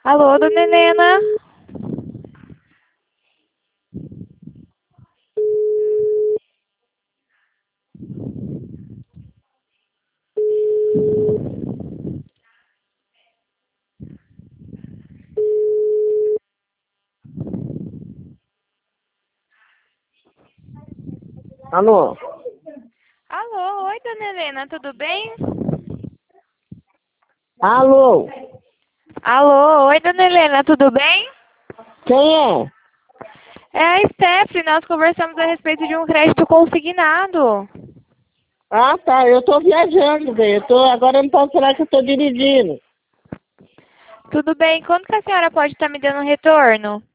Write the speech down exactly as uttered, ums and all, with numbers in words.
Alô, dona Helena? Alô? Alô, oi, dona Helena, tudo bem? Alô? Alô, oi, dona Helena, tudo bem? Quem é? É a Stephanie, nós conversamos a respeito de um crédito consignado. Ah, tá. Eu tô viajando, velho. Eu tô... Agora eu não posso falar que eu tô dirigindo. Tudo bem, quando que a senhora pode estar me dando um retorno?